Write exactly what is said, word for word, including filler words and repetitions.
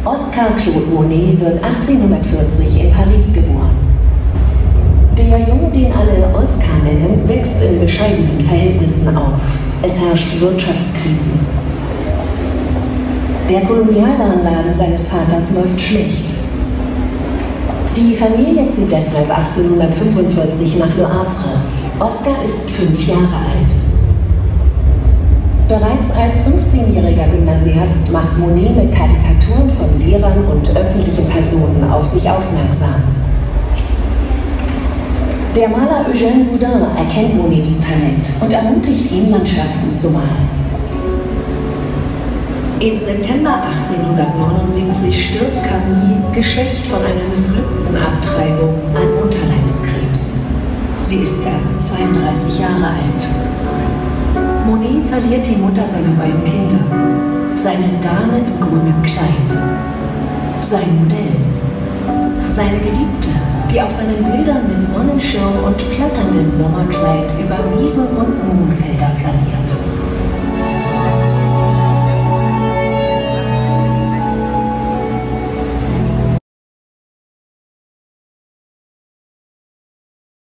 Oscar Claude Monet wird achtzehnhundertvierzig in Paris geboren. Der Junge, den alle Oscar nennen, wächst in bescheidenen Verhältnissen auf. Es herrscht Wirtschaftskrise. Der Kolonialwarenladen seines Vaters läuft schlecht. Die Familie zieht deshalb achtzehnhundertfünfundvierzig nach Le Havre. Oscar ist fünf Jahre alt. Bereits als fünfzehnjähriger Gymnasiast macht Monet mit Karikaturen von Lehrern und öffentlichen Personen auf sich aufmerksam. Der Maler Eugène Boudin erkennt Monets Talent und ermutigt ihn, Landschaften zu malen. Im September achtzehnhundertneunundsiebzig stirbt Camille, geschwächt von einer missglückten Abtreibung, an Unterleibskrebs. Sie ist erst zweiunddreißig Jahre alt. Monet verliert die Mutter seiner beiden Kinder, seine Dame im grünen Kleid, sein Modell, seine Geliebte, die auf seinen Bildern mit Sonnenschirm und flatterndem Sommerkleid über Wiesen und Mohnfelder flaniert.